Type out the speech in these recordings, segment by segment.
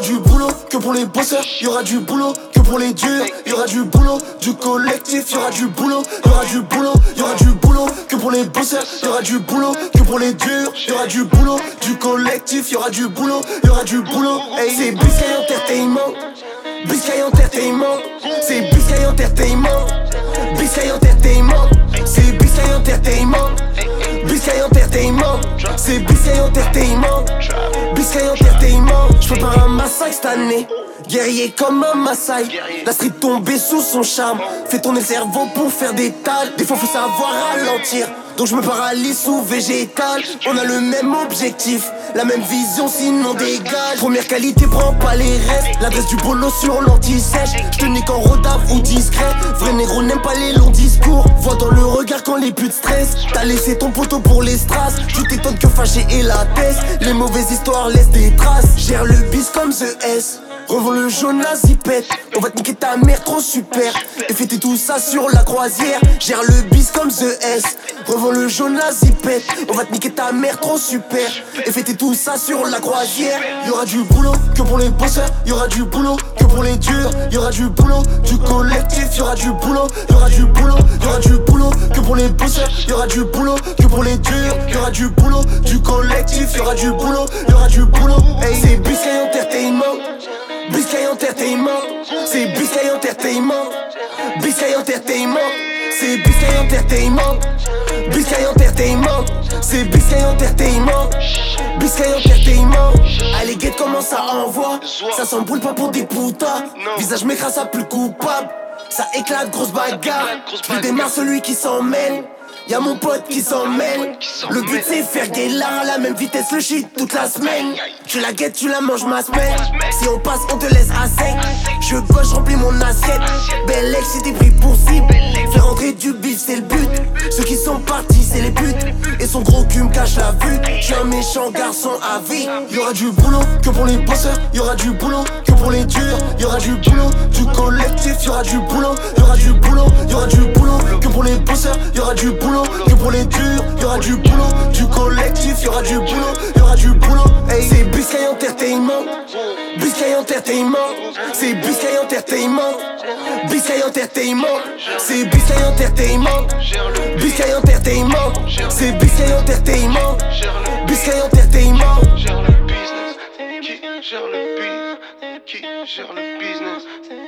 Y'aura du boulot que pour les bosseurs, y'aura du boulot que pour les durs, y'aura du boulot du collectif, y'aura du boulot, y'aura du boulot, y'aura du boulot que pour les bosseurs, y'aura du boulot que pour les durs, y'aura du boulot du collectif, y'aura du boulot, y'aura du boulot. Hey, c'est Biscay Entertainment, Biscay Entertainment, c'est Biscay Entertainment, Biscay Entertainment, c'est Biscay Entertainment, Biscay Entertainment, c'est Biscay Entertainment, Biscay Entertainment. J'peux pas un massacre cette année, guerrier comme un Maasai. La street tombée sous son charme, fait tourner le cerveau pour faire des tales. Des fois faut savoir ralentir, donc je me paralyse sous végétal. On a le même objectif, la même vision sinon dégage. Première qualité, prends pas les restes. L'adresse du bolo sur l'anti-sèche. J'te nique en rodave ou discret. Vrai négro n'aime pas les longs discours. Vois dans le regard quand les putes stressent. T'as laissé ton poteau pour les strass. Tu t'étonnes que fâché et la tête. Les mauvaises histoires laissent des traces. Gère le bis comme The S. Revends le jaune à zipette. On va te niquer ta mère trop super. Et fêter tout ça sur la croisière. Gère le bis comme The S. Revends le jaune à zipette. On va te niquer ta mère trop super. Et fêter tout ça sur la croisière. Y'aura du boulot que pour les bosseurs. Y'aura du boulot que pour les durs. Y'aura du boulot du collectif. Y'aura du boulot, y'aura du boulot, y'aura du boulot que pour les bosseurs. Y'aura du boulot que pour les durs. Y'aura du boulot du collectif. Y'aura du boulot, y'aura du boulot. Hey, c'est Biscay Entertainment, Biscay Entertainment, c'est Biscay Entertainment, Biscay Entertainment, c'est Biscay Entertainment, Biscay Entertainment, c'est Biscay Entertainment, Biscay Entertainment. Allez guette comment ça envoie, ça s'embrouille pas pour des putas. Visage m'écrase à plus coupable, ça éclate grosse bagarre. Je démarre celui qui s'en mêle. Y'a mon pote qui s'en mêle. Le but c'est faire guélar à la même vitesse le shit toute la semaine. Tu la guettes, tu la manges ma semaine. Si on passe, on te laisse à sec. Je bosse, je remplis mon assiette. Belle ex, c'est des prix pour cible. Faire rentrer du bif, c'est le but. Ceux qui sont partis, c'est les putes. Et son gros cul me cache la vue. J'suis un méchant garçon à vie. Y'aura du boulot que pour les bosseurs. Y'aura du boulot que pour les durs. Y'aura du boulot du collectif. Y'aura du boulot, y'aura du boulot, y'aura du boulot que pour les bosseurs. Y'aura du boulot que pour les durs, y'aura du boulot, du collectif, y'aura du boulot, y'aura du boulot. Hey, c'est Biscay Entertainment, Biscay Entertainment, c'est Biscay Entertainment, Biscay Entertainment, c'est Biscay Entertainment, Biscay Entertainment, c'est Biscay Entertainment, Biscay Entertainment. Gère le business, qui gère le beat, qui gère le business,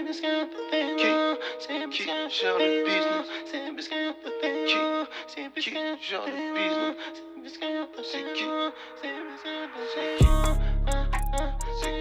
qui gère le business, qui gère le business, c'est qui, c'est qui.